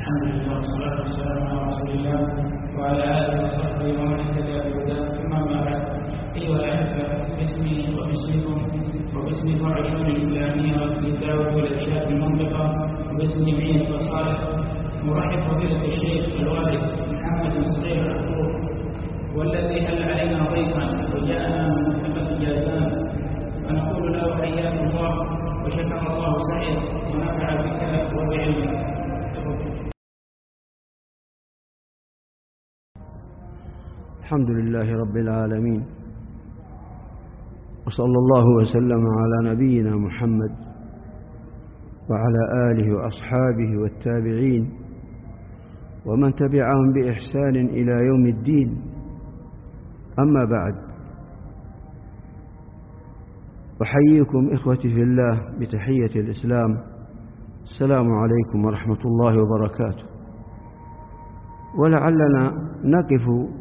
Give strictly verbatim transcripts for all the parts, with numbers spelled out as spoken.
الحمد لله والصلاة والسلام على رسول الله وعلى آله وصحبه ومن اهتدى بهداه، ثم أما بعد. أيها الأحبة، باسمي وباسمكم وباسم فرع الشؤون الإسلامية والإفتاء والإرشاد في المنطقة وباسم جميع المصالح نرحب فضيلة الشيخ الوالد محمد بن صغير الأخور، والذي هل علينا ضيفا وجاءنا من منطقة جازان، فنقول له حياك الله وشكر الله سعيك ونفع بك وبعلمك. الحمد لله رب العالمين، وصلى الله وسلم على نبينا محمد وعلى آله وأصحابه والتابعين ومن تبعهم بإحسان إلى يوم الدين. أما بعد، أحييكم إخوتي في الله بتحية الإسلام، السلام عليكم ورحمة الله وبركاته. ولعلنا نقف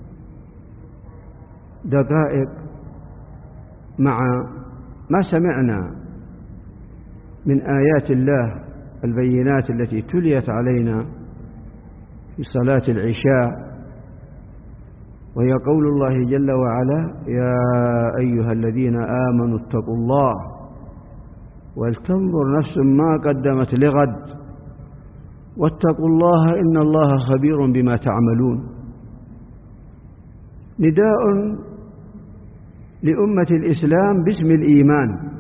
دقائق مع ما سمعنا من آيات الله البينات التي تليت علينا في صلاة العشاء، وهي قول الله جل وعلا: يا أيها الذين آمنوا اتقوا الله ولتنظر نفس ما قدمت لغد واتقوا الله إن الله خبير بما تعملون. نداء لأمة الإسلام باسم الإيمان،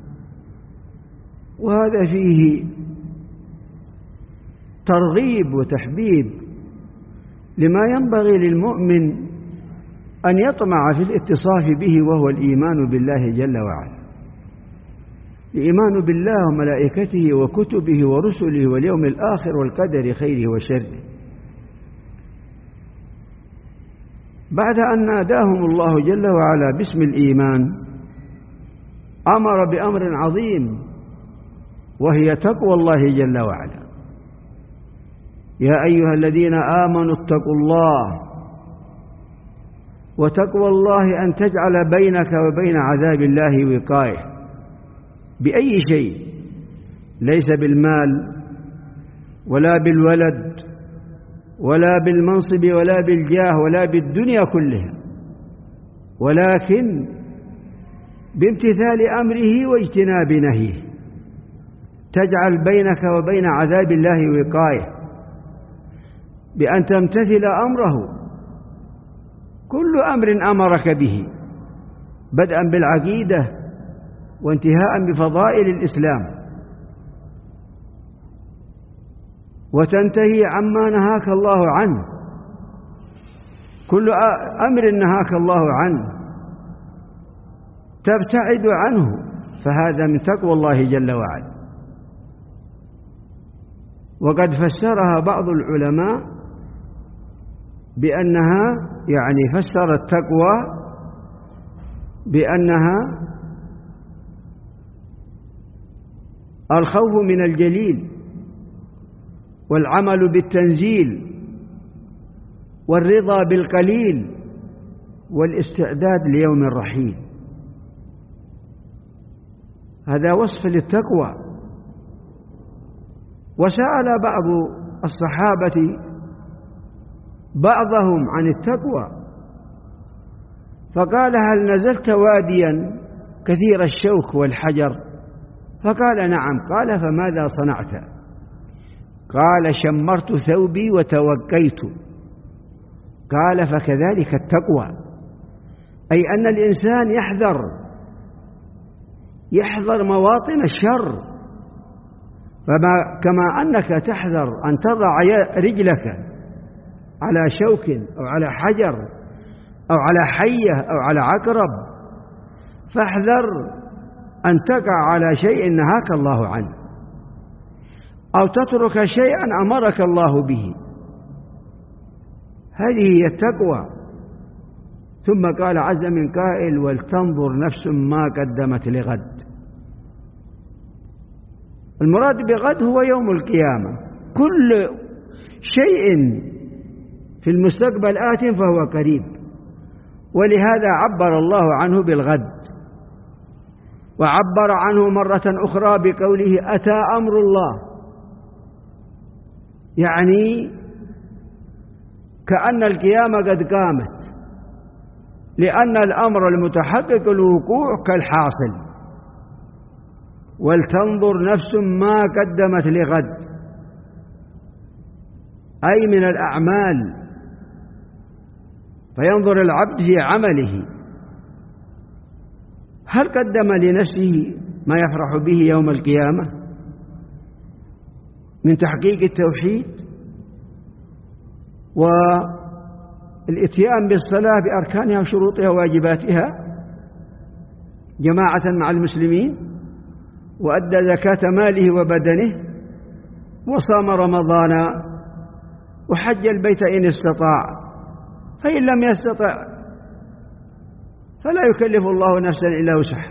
وهذا فيه ترغيب وتحبيب لما ينبغي للمؤمن أن يطمع في الاتصاف به، وهو الإيمان بالله جل وعلا، الإيمان بالله وملائكته وكتبه ورسله واليوم الآخر والقدر خيره وشره. بعد أن ناداهم الله جل وعلا باسم الإيمان، أمر بأمر عظيم وهي تقوى الله جل وعلا: يا أيها الذين آمنوا اتقوا الله. وتقوى الله أن تجعل بينك وبين عذاب الله وقاية بأي شيء، ليس بالمال ولا بالولد ولا بالمنصب ولا بالجاه ولا بالدنيا كلها، ولكن بامتثال أمره واجتناب نهيه، تجعل بينك وبين عذاب الله وقاية بأن تمتثل أمره، كل أمر أمرك به، بدءا بالعقيدة وانتهاء بفضائل الإسلام، وتنتهي عما نهاك الله عنه. كل أمر نهاك الله عنه تبتعد عنه، فهذا من تقوى الله جل وعلا. وقد فسرها بعض العلماء بأنها، يعني فسر التقوى بأنها الخوف من الجليل والعمل بالتنزيل والرضا بالقليل والاستعداد ليوم الرحيل. هذا وصف للتقوى. وسأل بعض الصحابة بعضهم عن التقوى، فقال: هل نزلت واديا كثير الشوك والحجر؟ فقال: نعم. قال: فماذا صنعت؟ قال: شمرت ثوبي وتوقيت. قال: فكذلك التقوى، أي أن الإنسان يحذر يحذر مواطن الشر، فما كما أنك تحذر أن تضع رجلك على شوك أو على حجر أو على حية أو على عقرب، فاحذر أن تقع على شيء نهاك الله عنه، أو تترك شيئا أمرك الله به. هذه هي التقوى. ثم قال عز من قائل: ولتنظر نفس ما قدمت لغد. المراد بغد هو يوم القيامة، كل شيء في المستقبل آت فهو قريب، ولهذا عبر الله عنه بالغد، وعبر عنه مرة أخرى بقوله: أتى أمر الله. يعني كأن القيامة قد قامت، لأن الأمر المتحقق الوقوع كالحاصل. ولتنظر نفس ما قدمت لغد، أي من الأعمال، فينظر العبد في عمله هل قدم لنفسه ما يفرح به يوم القيامة من تحقيق التوحيد والإتيان بالصلاة بأركانها وشروطها وواجباتها جماعة مع المسلمين، وأدى زكاة ماله وبدنه، وصام رمضان، وحج البيت إن استطاع، فإن لم يستطع فلا يكلف الله نفسا إلا وسعها،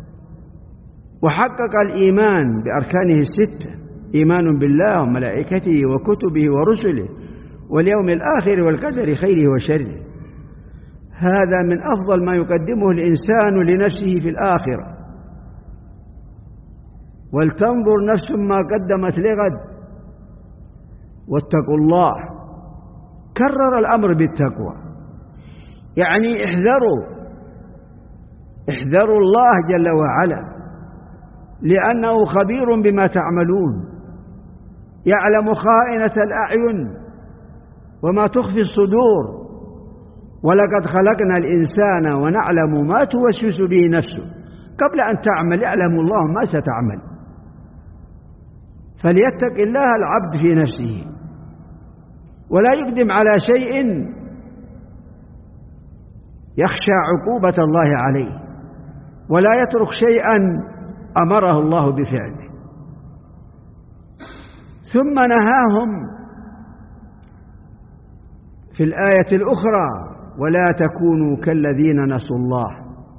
وحقق الإيمان بأركانه الستة: إيمان بالله وملائكته وكتبه ورسله واليوم الآخر والقدر خيره وشره. هذا من أفضل ما يقدمه الإنسان لنفسه في الآخرة. ولتنظر نفس ما قدمت لغد واتقوا الله. كرر الأمر بالتقوى، يعني احذروا احذروا الله جل وعلا، لأنه خبير بما تعملون، يعلم خائنة الأعين وما تخفي الصدور. ولقد خلقنا الإنسان ونعلم ما توسوس به نفسه. قبل أن تعمل يعلم الله ما ستعمل، فليتق الله العبد في نفسه، ولا يقدم على شيء يخشى عقوبة الله عليه، ولا يترك شيئا أمره الله بفعله. ثم نهاهم في الآية الأخرى: ولا تكونوا كالذين نسوا الله.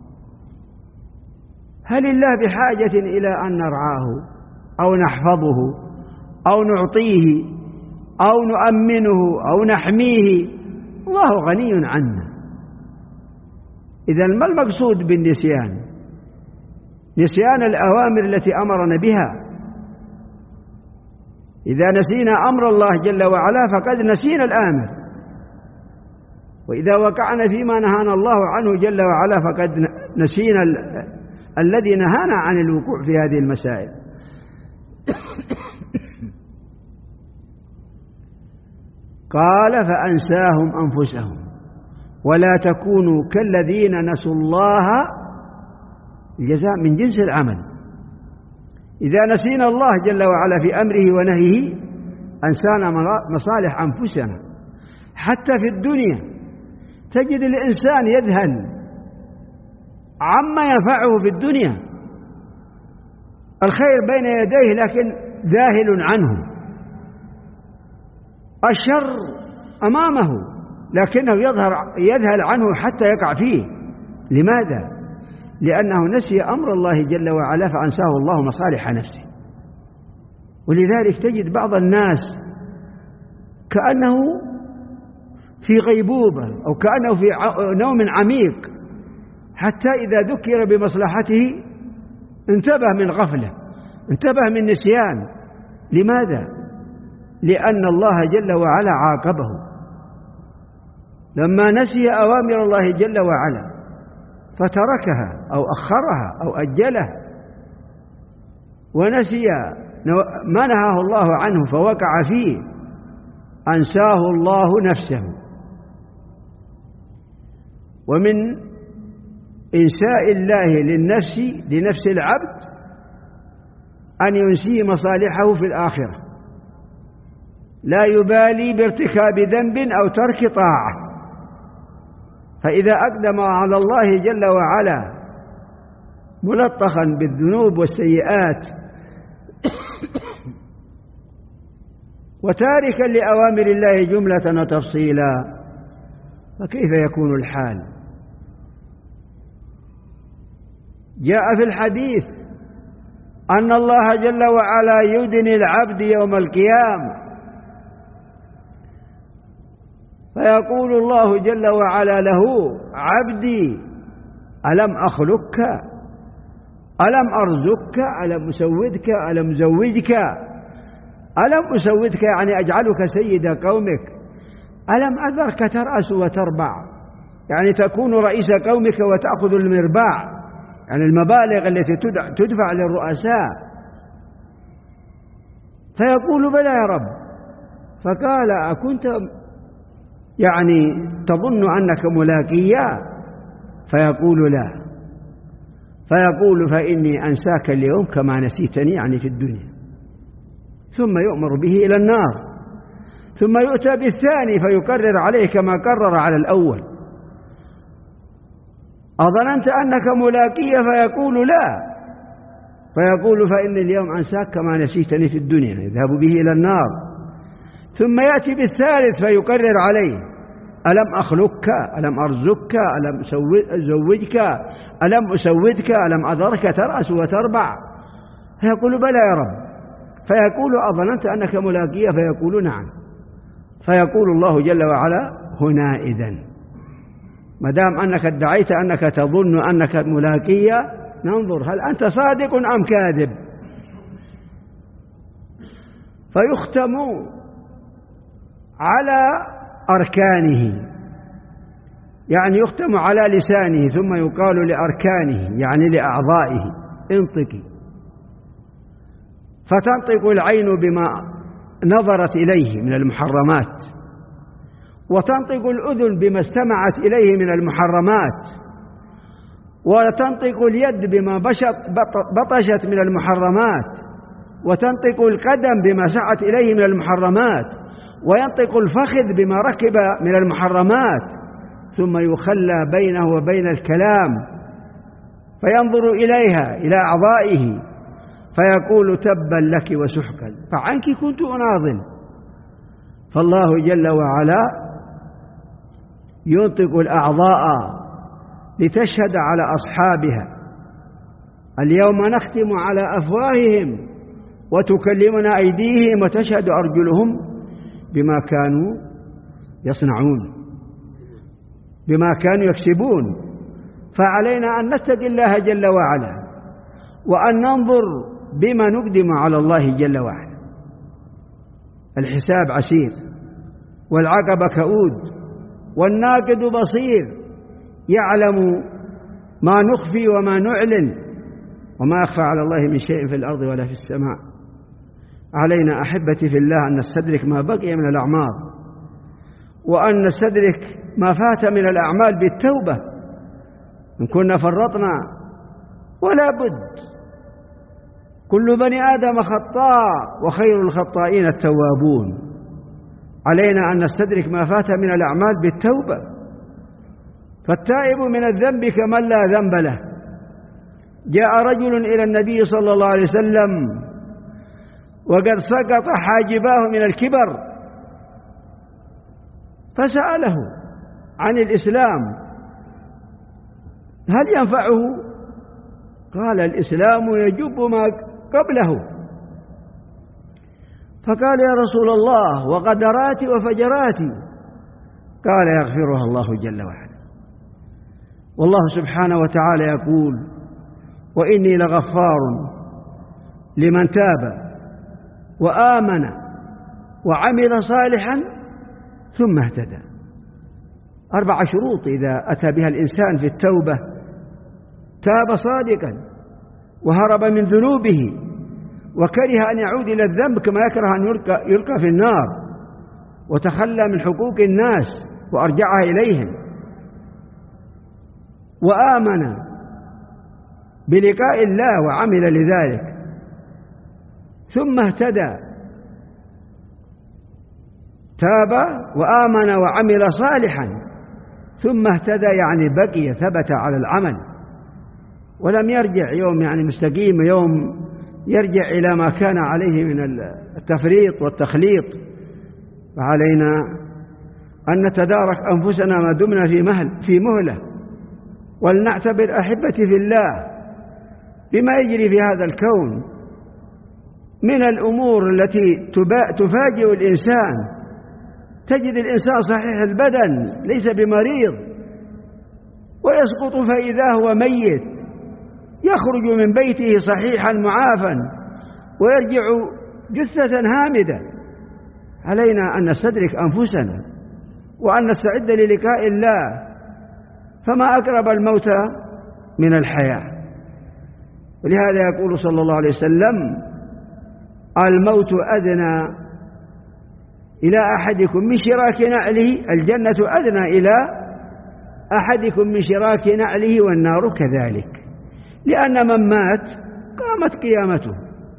هل الله بحاجة إلى أن نرعاه أو نحفظه أو نعطيه أو نؤمنه أو نحميه؟ الله غني عنا. إذن ما المقصود بالنسيان؟ نسيان الأوامر التي أمرنا بها. إذا نسينا أمر الله جل وعلا فقد نسينا الآمر، وإذا وقعنا فيما نهانا الله عنه جل وعلا فقد نسينا ال... الذي نهانا عن الوقوع في هذه المسائل. قال: فأنساهم أنفسهم. ولا تكونوا كالذين نسوا الله. الجزاء من جنس العمل. إذا نسينا الله جل وعلا في أمره ونهيه أنسانا مصالح أنفسنا. حتى في الدنيا تجد الإنسان يذهل عما ينفعه في الدنيا، الخير بين يديه لكن ذاهل عنه، الشر أمامه لكنه يظهر يذهل عنه حتى يقع فيه. لماذا؟ لأنه نسي أمر الله جل وعلا فأنساه الله مصالح نفسه. ولذلك تجد بعض الناس كأنه في غيبوبة أو كأنه في نوم عميق، حتى إذا ذكر بمصلحته انتبه من غفلة، انتبه من نسيان. لماذا؟ لأن الله جل وعلا عاقبه لما نسي أوامر الله جل وعلا فتركها أو أخرها أو أجلها، ونسي ما نهاه الله عنه فوقع فيه، أنساه الله نفسه. ومن إنساء الله للنفس لنفس العبد أن ينسيه مصالحه في الآخرة، لا يبالي بارتكاب ذنب أو ترك طاعة. فإذا أقدم على الله جل وعلا ملطخا بالذنوب والسيئات وتاركا لأوامر الله جملة وتفصيلا، فكيف يكون الحال؟ جاء في الحديث أن الله جل وعلا يدني العبد يوم القيامة فيقول الله جل وعلا له: عبدي ألم أخلقك؟ ألم أرزقك؟ ألم أسودك؟ ألم زوجك؟ ألم أسودك يعني أجعلك سيد قومك، ألم أذرك ترأس وتربع يعني تكون رئيس قومك وتأخذ المرباع، يعني المبالغ التي تدفع للرؤساء. فيقول بلى يا رب. فقال أكنت يعني تظن أنك ملاقيا؟ فيقول لا. فيقول فإني أنساك اليوم كما نسيتني يعني في الدنيا. ثم يؤمر به إلى النار، ثم يؤتى بالثاني فيكرر عليه كما كرر على الأول. أظننت أنك ملاقي؟ فيقول لا. فيقول فإني اليوم أنساك كما نسيتني في الدنيا، يذهب به إلى النار. ثم يأتي بالثالث فيكرر عليه ألم أخلقك، ألم أرزقك، ألم أزوجك، ألم أسودك، ألم أذرك ترأس وتربع؟ فيقول بلى يا رب. فيقول أظننت أنك ملاقي؟ فيقول نعم. فيقول الله جل وعلا هنا إذن ما دام أنك ادعيت أنك تظن أنك ملاقي، ننظر هل أنت صادق أم كاذب. فيختم على أركانه، يعني يختم على لسانه، ثم يقال لأركانه يعني لأعضائه انطقي. فتنطق العين بما نظرت إليه من المحرمات، وتنطق الأذن بما استمعت إليه من المحرمات، وتنطق اليد بما بطشت من المحرمات، وتنطق القدم بما سعت إليه من المحرمات، وينطق الفخذ بما ركب من المحرمات. ثم يخلى بينه وبين الكلام فينظر إليها إلى أعضائه فيقول تبا لك وسحقا فعنك كنت أناضل. فالله جل وعلا ينطق الأعضاء لتشهد على أصحابها اليوم نختم على أفواههم وتكلمنا أيديهم وتشهد أرجلهم بما كانوا يصنعون، بما كانوا يكسبون. فعلينا أن نتقي الله جل وعلا وأن ننظر بما نقدم على الله جل وعلا. الحساب عسير والعقبة كؤود والناقد بصير، يعلم ما نخفي وما نعلن وما أخفى على الله من شيء في الأرض ولا في السماء. علينا أحبتي في الله أن نستدرك ما بقي من الأعمار، وأن نستدرك ما فات من الأعمال بالتوبة إن كنا فرطنا، ولا بد كل بني آدم خطاء وخير الخطائين التوابون. علينا أن نستدرك ما فات من الأعمال بالتوبة. فالتائب من الذنب كمن لا ذنب له. جاء رجل إلى النبي صلى الله عليه وسلم وقد سقط حاجباه من الكبر، فسأله عن الإسلام هل ينفعه؟ قال الإسلام يجب ما قبله. فقال يا رسول الله وقدراتي وفجراتي؟ قال يغفرها الله جل وعلا. والله سبحانه وتعالى يقول وإني لغفار لمن تاب وآمن وعمل صالحا ثم اهتدى. أربع شروط إذا أتى بها الإنسان في التوبة: تاب صادقا، وهرب من ذنوبه، وكره أن يعود إلى الذنب كما يكره أن يلقى, يلقى في النار، وتخلى من حقوق الناس وأرجعها إليهم، وآمن بلقاء الله وعمل لذلك، ثم اهتدى. تاب وآمن وعمل صالحا ثم اهتدى يعني بقي ثبت على العمل ولم يرجع يوم يعني مستقيم يوم يرجع إلى ما كان عليه من التفريط والتخليط. فعلينا أن نتدارك أنفسنا ما دمنا في مهل في مهلة، ولنعتبر أحبتي في الله بما يجري في هذا الكون من الأمور التي تفاجئ الإنسان. تجد الإنسان صحيح البدن ليس بمريض ويسقط فإذا هو ميت، يخرج من بيته صحيحا معافا ويرجع جثة هامدة. علينا أن نستدرك أنفسنا وأن نستعد للقاء الله، فما أقرب الموت من الحياة. ولهذا يقول صلى الله عليه وسلم: الموت أدنى إلى أحدكم من شراك نعله، الجنة أدنى إلى أحدكم من شراك نعله والنار كذلك، لأن من مات قامت قيامته.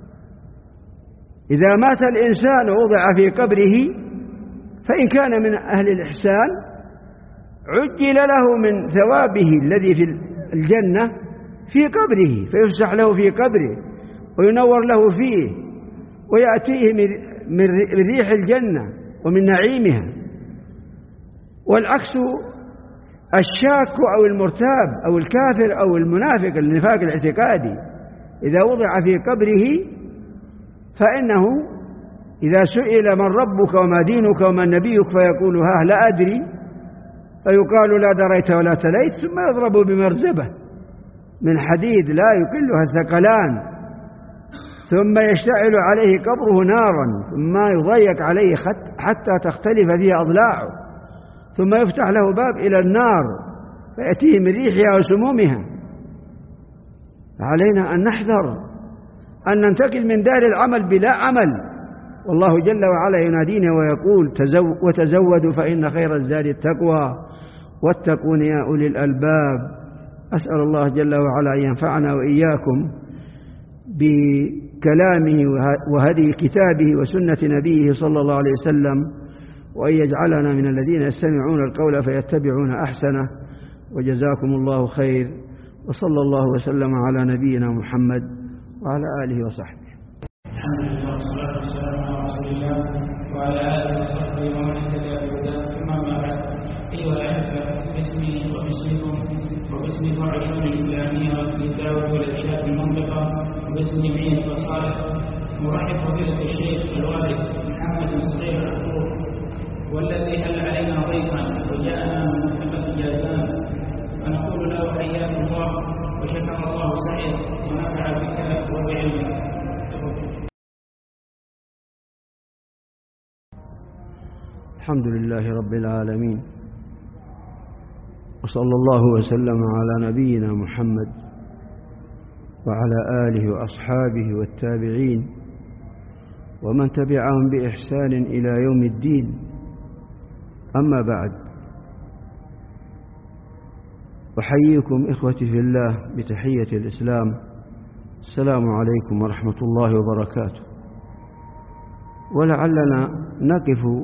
إذا مات الإنسان ووضع في قبره، فإن كان من أهل الإحسان عجل له من ثوابه الذي في الجنة في قبره، فيفسح له في قبره وينور له فيه، ويأتيه من ريح الجنة ومن نعيمها. والعكس الشاك أو المرتاب أو الكافر أو المنافق النفاق الاعتقادي، إذا وضع في قبره فإنه إذا سئل من ربك وما دينك وما نبيك فيقول ها لا أدري، فيقال لا دريت ولا تليت، ثم يضرب بمرزبة من حديد لا يقلها الثقلان، ثم يشتعل عليه قبره نارا، ثم يضيق عليه حتى تختلف فيه أضلاعه، ثم يفتح له باب إلى النار فيأتيه من ريحها وسمومها. فعلينا أن نحذر أن ننتقل من دار العمل بلا عمل، والله جل وعلا ينادينا ويقول: وتزودوا فإن خير الزاد التقوى واتقون يا أولي الألباب. أسأل الله جل وعلا أن ينفعنا وإياكم بكلامه وهدي كتابه وسنة نبيه صلى الله عليه وسلم، وأن يجعلنا من الذين يستمعون القول فيتبعون أحسنه. وجزاكم الله خير، وصلى الله وسلم على نبينا محمد وعلى آله وصحبه. الحمد لله والصلاة والسلام على رسول الله وعلى آله وصحبه ومن اهتدى بهداه، ثم أما بعد. أيها الأحبة، باسمي وباسمكم وباسم فرع العلوم الإسلامية والكتاب والإرشاد المنطقة وباسم جميع المصالح، نرحب بفضيلة الشيخ الوالد محمد الصغير العفور، والذي هل علينا ضيفا وجاءنا من محمد جازان، ونقول له حياك الله وشكر الله سعيك ونفع بك وبعلمك. الحمد لله رب العالمين، وصلى الله وسلم على نبينا محمد وعلى آله وأصحابه والتابعين ومن تبعهم بإحسان إلى يوم الدين. أما بعد، أحييكم إخوتي في الله بتحية الإسلام: السلام عليكم ورحمة الله وبركاته. ولعلنا نقف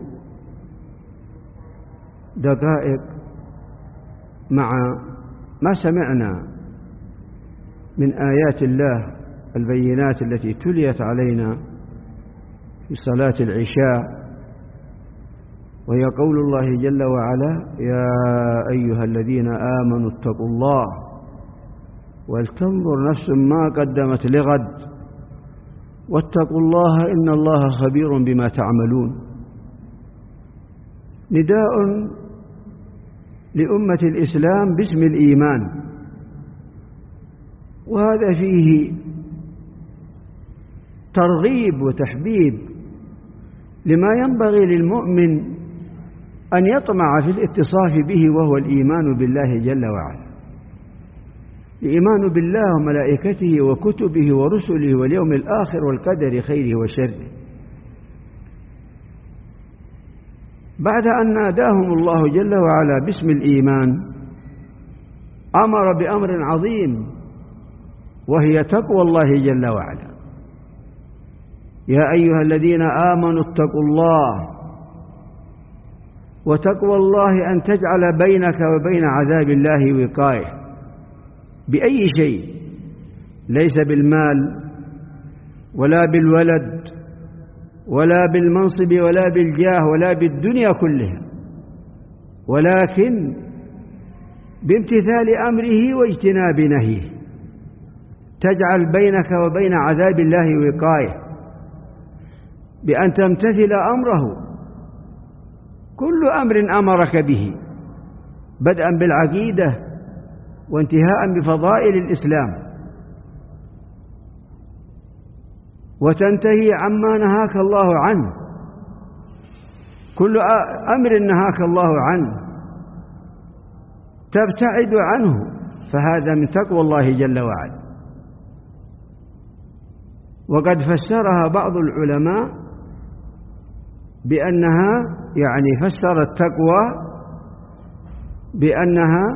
دقائق مع ما سمعنا من آيات الله البينات التي تليت علينا في صلاة العشاء، وهي قول الله جل وعلا: يا أيها الذين آمنوا اتقوا الله ولتنظر نفس ما قدمت لغد واتقوا الله إن الله خبير بما تعملون. نداء لأمة الإسلام باسم الإيمان، وهذا فيه ترغيب وتحبيب لما ينبغي للمؤمن أن يطمع في الاتصاف به، وهو الإيمان بالله جل وعلا. الإيمان بالله وملائكته وكتبه ورسله واليوم الآخر والقدر خيره وشره. بعد أن ناداهم الله جل وعلا باسم الإيمان، أمر بأمر عظيم، وهي تقوى الله جل وعلا: يا أيها الذين آمنوا اتقوا الله. وتقوى الله أن تجعل بينك وبين عذاب الله وقاية بأي شيء، ليس بالمال ولا بالولد ولا بالمنصب ولا بالجاه ولا بالدنيا كلها، ولكن بامتثال أمره واجتناب نهيه، تجعل بينك وبين عذاب الله وقاية بأن تمتثل أمره، كل أمر أمرك به، بدءا بالعقيدة وانتهاء بفضائل الإسلام. وتنتهي عما نهاك الله عنه. كل أمر نهاك الله عنه تبتعد عنه، فهذا من تقوى الله جل وعلا. وقد فسرها بعض العلماء بأنها يعني فسر التقوى بأنها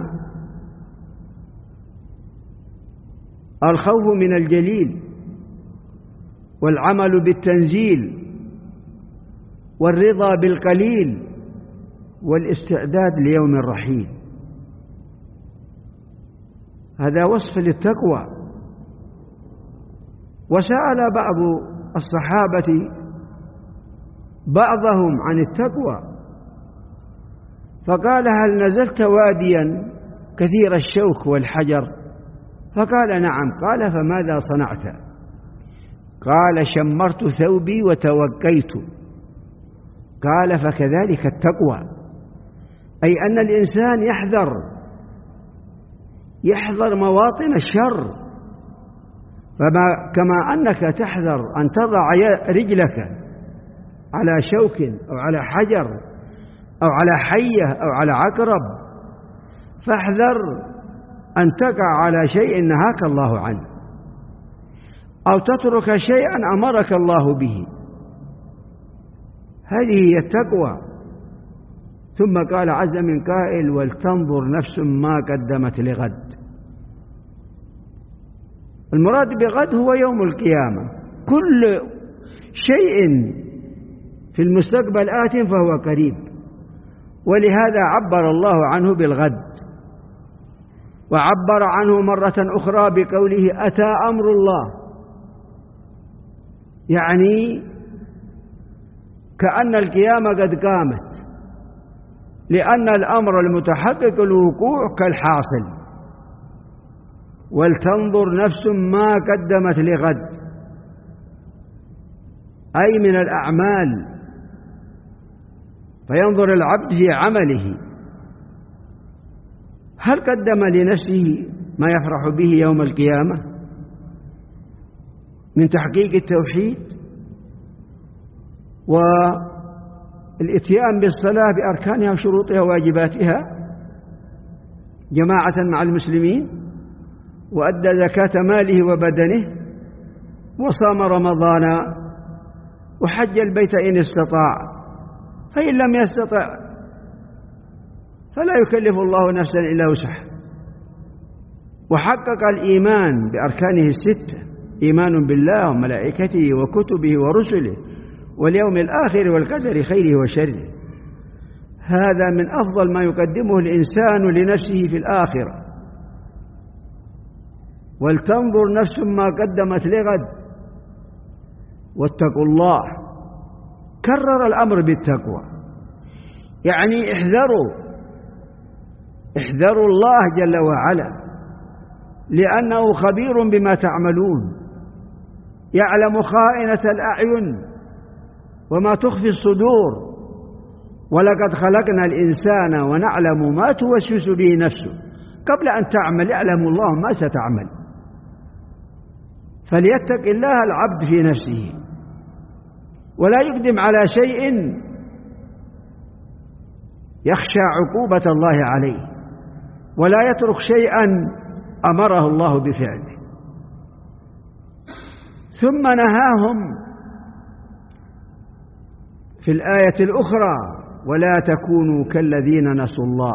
الخوف من الجليل، والعمل بالتنزيل، والرضا بالقليل، والاستعداد ليوم الرحيل. هذا وصف للتقوى. وسأل بعض الصحابة بعضهم عن التقوى فقال: هل نزلت واديا كثير الشوك والحجر؟ فقال: نعم. قال: فماذا صنعت؟ قال: شمرت ثوبي وتوكيت. قال: فكذلك التقوى، أي أن الإنسان يحذر يحذر مواطن الشر، فما كما أنك تحذر أن تضع رجلك على شوك أو على حجر أو على حية أو على عقرب، فاحذر أن تقع على شيء نهاك الله عنه، أو تترك شيئا أمرك الله به. هذه هي التقوى. ثم قال عز من قائل: ولتنظر نفس ما قدمت لغد. المراد بغد هو يوم القيامة. كل شيء في المستقبل آت فهو قريب، ولهذا عبر الله عنه بالغد، وعبر عنه مرة أخرى بقوله: أتى أمر الله، يعني كأن القيامة قد قامت، لأن الأمر المتحقق الوقوع كالحاصل. ولتنظر نفس ما قدمت لغد، أي من الأعمال، فينظر العبد في عمله هل قدم لنفسه ما يفرح به يوم القيامة من تحقيق التوحيد والإتيان بالصلاة بأركانها وشروطها وواجباتها جماعة مع المسلمين، وأدى زكاة ماله وبدنه، وصام رمضان، وحج البيت إن استطاع، فإن لم يستطع فلا يكلف الله نفسا إلا وسعها. وحقق الإيمان بأركانه الستة: إيمان بالله وملائكته وكتبه ورسله واليوم الآخر والقدر خيره وشره. هذا من أفضل ما يقدمه الإنسان لنفسه في الآخرة. ولتنظر نفس ما قدمت لغد واتقوا الله. كرر الأمر بالتقوى، يعني احذروا احذروا الله جل وعلا، لأنه خبير بما تعملون، يعلم خائنة الأعين وما تخفي الصدور. ولقد خلقنا الإنسان ونعلم ما توسوس به نفسه. قبل أن تعمل يعلم الله ما ستعمل، فليتق الله العبد في نفسه، ولا يقدم على شيء يخشى عقوبة الله عليه، ولا يترك شيئا أمره الله بفعله. ثم نهاهم في الآية الأخرى: ولا تكونوا كالذين نسوا الله.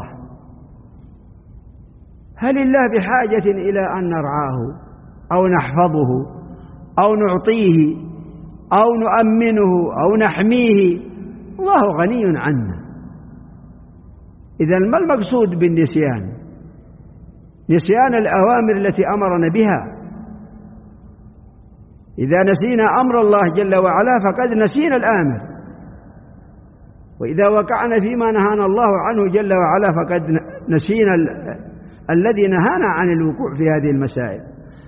هل الله بحاجة إلى أن نرعاه أو نحفظه أو نعطيه أو نؤمنه أو نحميه؟ الله غني عنا. إذن ما المقصود بالنسيان؟ نسيان الأوامر التي أمرنا بها. إذا نسينا أمر الله جل وعلا فقد نسينا الآمر، وإذا وقعنا فيما نهانا الله عنه جل وعلا فقد نسينا ال... الذي نهانا عن الوقوع في هذه المسائل.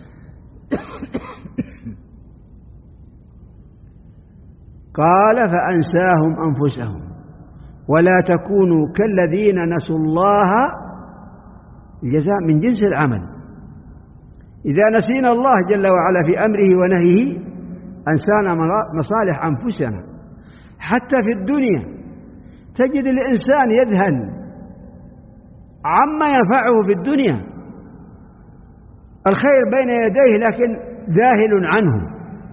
قال: فأنساهم أنفسهم. ولا تكونوا كالذين نسوا الله. الجزاء من جنس العمل. إذا نسينا الله جل وعلا في أمره ونهيه أنسانا مصالح أنفسنا. حتى في الدنيا تجد الإنسان يذهل عما ينفعه في الدنيا، الخير بين يديه لكن ذاهل عنه،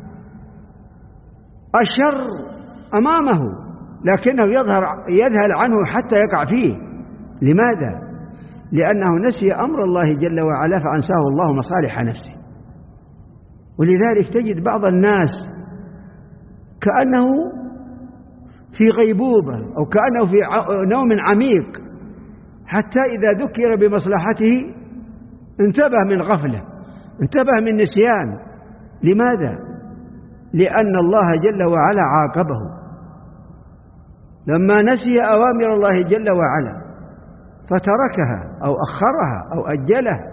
الشر أمامه لكنه يظهر يذهل عنه حتى يقع فيه. لماذا؟ لأنه نسي أمر الله جل وعلا فأنساه الله مصالح نفسه. ولذلك تجد بعض الناس كأنه في غيبوبة أو كأنه في نوم عميق، حتى إذا ذكر بمصلحته انتبه من غفلة، انتبه من نسيان. لماذا؟ لأن الله جل وعلا عاقبه لما نسي أوامر الله جل وعلا فتركها أو أخرها أو أجلها،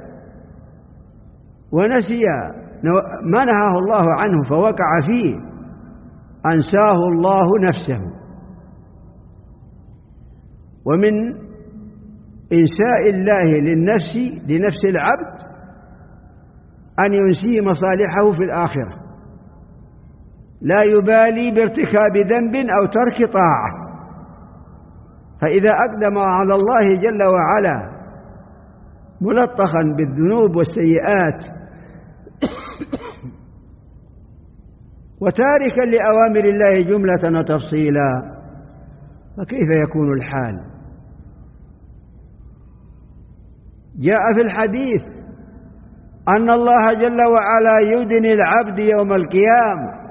ونسي ما نهاه الله عنه فوقع فيه، أنساه الله نفسه. ومن إنساء الله للنفس لنفس العبد أن ينسي مصالحه في الآخرة، لا يبالي بارتكاب ذنب أو ترك طاعة. فإذا أقدم على الله جل وعلا ملطخا بالذنوب والسيئات وتاركا لأوامر الله جملة وتفصيلا، فكيف يكون الحال؟ جاء في الحديث أن الله جل وعلا يدني العبد يوم القيامة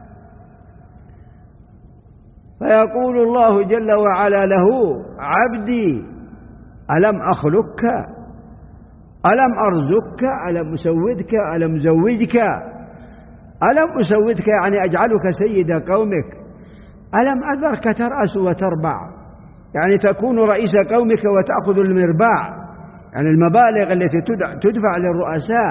فيقول الله جل وعلا له: عبدي ألم أخلقك، ألم أرزقك، ألم أسودك، ألم أزوجك، ألم أسودك يعني أجعلك سيد قومك، ألم أذرك ترأس وتربع يعني تكون رئيس قومك وتأخذ المرباع يعني المبالغ التي تدفع للرؤساء.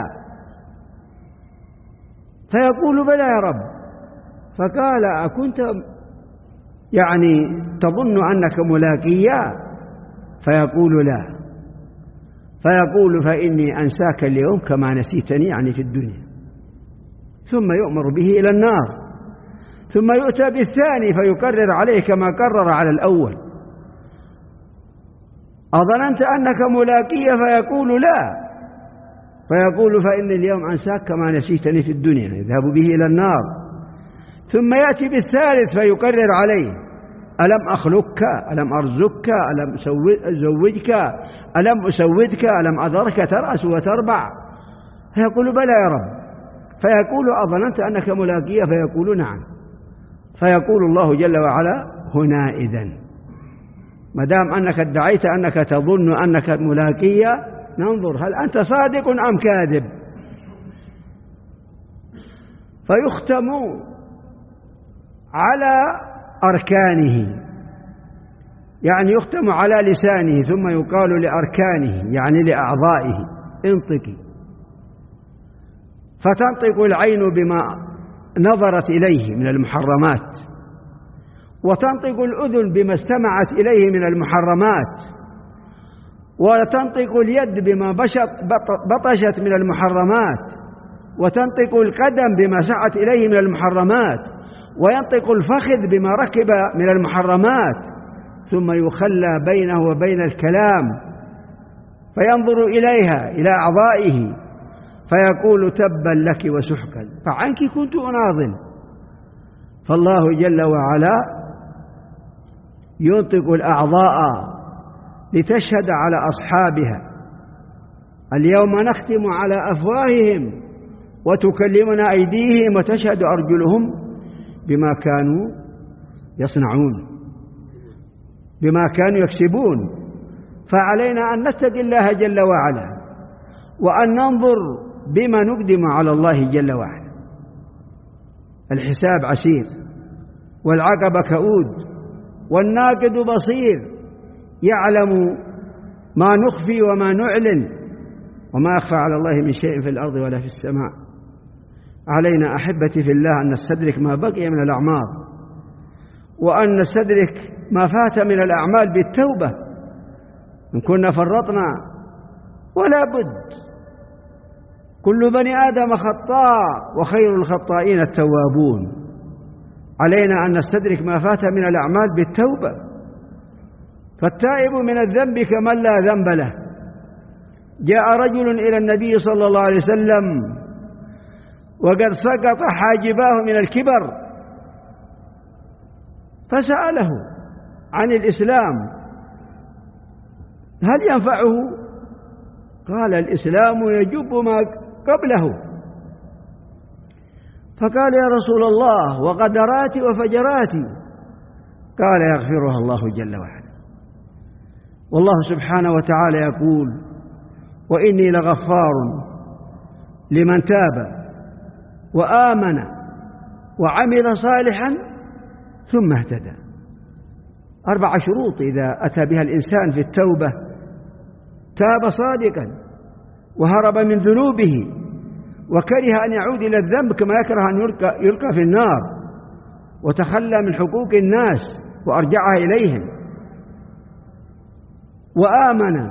فيقول: بلى يا رب. فقال: أكنت يعني تظن أنك ملاقيا؟ فيقول: لا. فيقول: فإني أنساك اليوم كما نسيتني يعني في الدنيا. ثم يؤمر به إلى النار، ثم يؤتى بالثاني فيكرر عليه كما كرر على الأول: أظننت أنك ملاقيا؟ فيقول: لا. فيقول: فإن اليوم أنساك كما نسيتني في الدنيا، يذهب به إلى النار. ثم يأتي بالثالث فيكرر عليه: ألم أخلقك، ألم أرزقك، ألم أزوجك، ألم أسودك، ألم أذرك ترأس وتربع؟ فيقول: بلى يا رب. فيقول: أظننت أنك ملاقيا؟ فيقول: نعم. فيقول الله جل وعلا: هنا إذن ما دام أنك ادعيت أنك تظن أنك ملاقيا، ننظر هل أنت صادق أم كاذب. فيختم على أركانه يعني يختم على لسانه، ثم يقال لأركانه يعني لأعضائه: انطقي. فتنطق العين بما نظرت إليه من المحرمات، وتنطق الأذن بما استمعت إليه من المحرمات، وتنطق اليد بما بطشت من المحرمات، وتنطق القدم بما سعت إليه من المحرمات، وينطق الفخذ بما ركب من المحرمات. ثم يخلى بينه وبين الكلام فينظر إليها إلى أعضائه فيقول: تبا لك وسحقا، فعنك كنت أناضل. فالله جل وعلا ينطق الأعضاء لتشهد على أصحابها: اليوم نختم على أفواههم وتكلمنا أيديهم وتشهد أرجلهم بما كانوا يصنعون، بما كانوا يكسبون. فعلينا أن نتقي الله جل وعلا، وأن ننظر بما نقدم على الله جل وعلا. الحساب عسير، والعقبة كؤود، والناقد بصير، يعلم ما نخفي وما نعلن، وما يخفى على الله من شيء في الأرض ولا في السماء. علينا أحبتي في الله أن نستدرك ما بقي من الأعمار، وأن نستدرك ما فات من الأعمال بالتوبة إن كنا فرطنا، ولا بد كل بني آدم خطاء وخير الخطائين التوابون. علينا أن نستدرك ما فات من الأعمال بالتوبة، فالتائب من الذنب كمن لا ذنب له. جاء رجل إلى النبي صلى الله عليه وسلم وقد سقط حاجباه من الكبر، فسأله عن الإسلام هل ينفعه؟ قال الإسلام يجب ما قبله. فقال يا رسول الله وقدراتي وفجراتي؟ قال يغفرها الله جل وعلا. والله سبحانه وتعالى يقول وإني لغفار لمن تاب وآمن وعمل صالحا ثم اهتدى. أربع شروط إذا أتى بها الإنسان في التوبة: تاب صادقا، وهرب من ذنوبه، وكره أن يعود إلى الذنب كما يكره أن يلقى, يلقى في النار، وتخلى من حقوق الناس وأرجعها إليهم، وآمن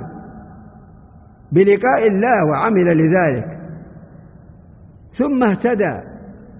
بلقاء الله وعمل لذلك، ثم اهتدى.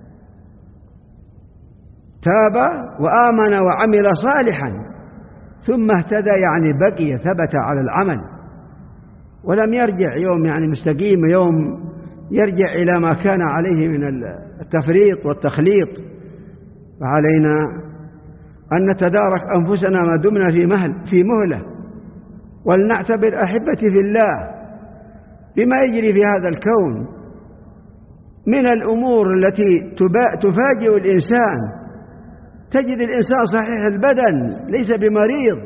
تاب وآمن وعمل صالحا ثم اهتدى، يعني بقي ثبت على العمل ولم يرجع يوم يعني مستقيم، يوم يرجع إلى ما كان عليه من التفريط والتخليط. فعلينا أن نتدارك أنفسنا ما دمنا في مهل في مهلة، ولنعتبر أحبتي في الله بما يجري في هذا الكون من الأمور التي تفاجئ الإنسان. تجد الإنسان صحيح البدن ليس بمريض،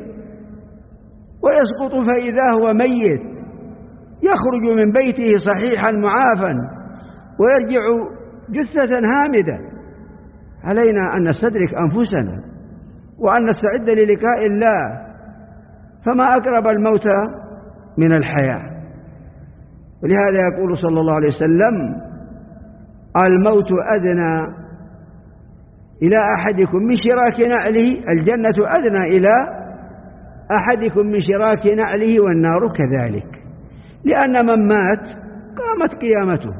ويسقط فإذا هو ميت، يخرج من بيته صحيحا معافا ويرجع جثة هامدة. علينا أن نستدرك أنفسنا وأن نستعد للقاء الله، فما أقرب الموت من الحياة. ولهذا يقول صلى الله عليه وسلم: الموت أدنى إلى أحدكم من شراك نعله، الجنة أدنى إلى أحدكم من شراك نعله، والنار كذلك، لأن من مات قامت قيامته.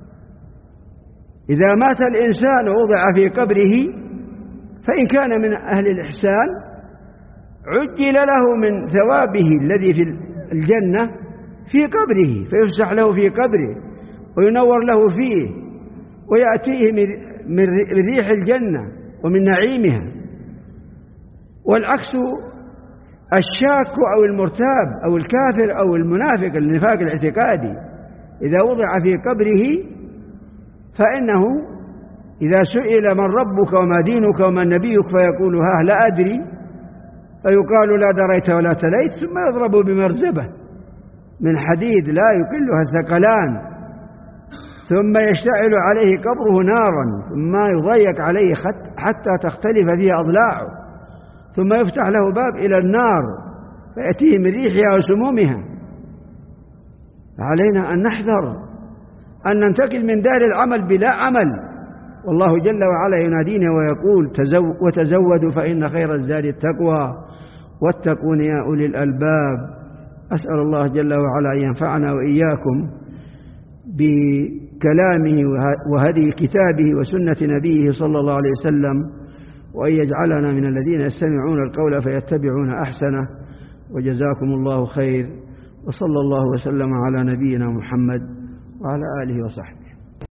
إذا مات الإنسان ووضع في قبره، فإن كان من أهل الإحسان عجل له من ثوابه الذي في الجنة في قبره، فيفسح له في قبره وينور له فيه، ويأتيه من ريح الجنة ومن نعيمها. والعكس الشاك أو المرتاب أو الكافر أو المنافق النفاق الاعتقادي، إذا وضع في قبره فإنه إذا سئل من ربك وما دينك وما نبيك فيقول ها لا أدري، فيقال لا دريت ولا تليت، ثم يضرب بمرزبة من حديد لا يقلها الثقلان، ثم يشتعل عليه قبره نارا، ثم يضيق عليه حتى تختلف فيه أضلاعه، ثم يفتح له باب إلى النار فيأتيه من ريحها وسمومها. علينا أن نحذر أن ننتقل من دار العمل بلا عمل، والله جل وعلا ينادينا ويقول: وتزودوا فإن خير الزاد التقوى واتقون يا أولي الألباب. أسأل الله جل وعلا أن ينفعنا وإياكم بكلامه وهدي كتابه وسنة نبيه صلى الله عليه وسلم، وأن يجعلنا من الذين يستمعون القول فيتبعون أحسنه. وجزاكم الله خير، وصلى الله وسلم على نبينا محمد وعلى آله وصحبه.